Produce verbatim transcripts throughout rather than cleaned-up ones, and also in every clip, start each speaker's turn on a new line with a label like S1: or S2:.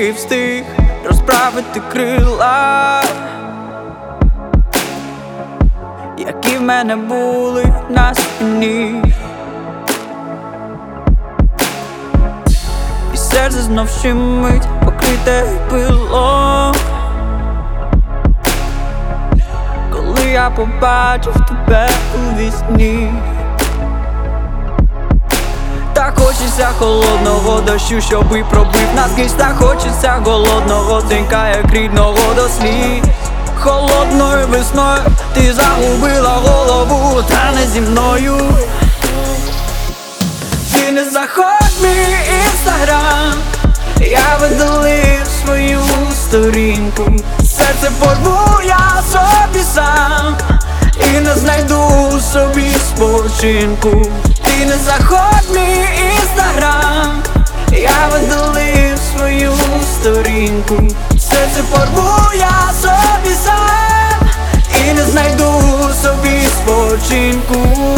S1: ти встиг розправити крила, які в мене були на спині. І серце знов щемить, покрите пилом, коли я побачив тебе у вісні. Так хочеться холодного дощу, щоби пробив наскрізь. Так хочеться голодного дзенька, як рідного до сліз. Холодною весною ти загубила голову, та не зі мною. Ти не заходь в мій інстаграм, я видалив свою сторінку. Серце порву я собі сам, і не знайду собі спочинку. Ти не заходь в мій інстаграм, я видалив свою сторінку. Серце порву я собі сам, і не знайду собі спочинку.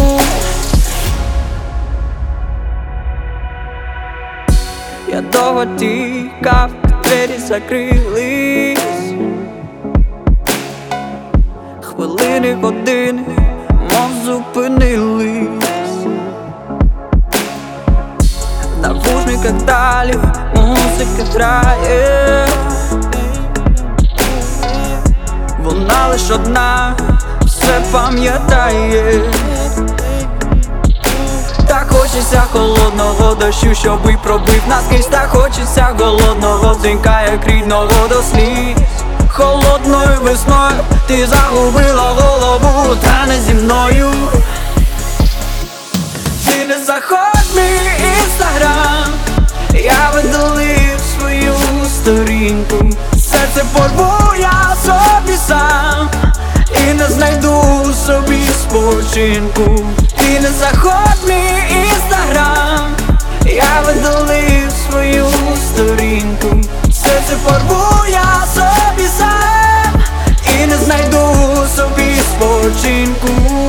S1: Я довго тікав, двері закрились. Хвилини, години, мов зупинились. В навушниках далі музика грає. Вона лиш одна, все пам'ятає. Так хочеться холодного дощу, щоби пробив наскрізь. Так хочеться голодного дзенька, як рідного до сліз. Холодною весною ти загубила голову, та не зі мною. Ти не заходь в мій інстаграм, я видалив свою сторінку. Серце порву я собі сам, і не знайду собі спочинку. Ти не заходь в мій інстаграм, я видалив свою сторінку. Серце порву я собі сам, і не знайду собі спочинку.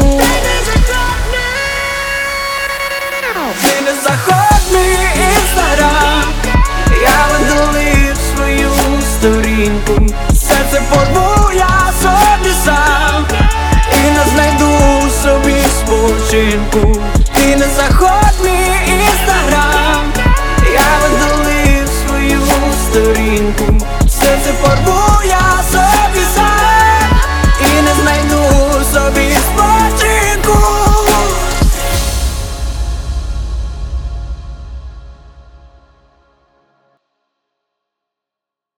S1: Ти не заходь в мій інстаграм, я видалив свою сторінку. Серце порву я собі сам, і не знайду собі спочинку. Ти не заходь в мій інстаграм, я видалив свою сторінку. Серце порву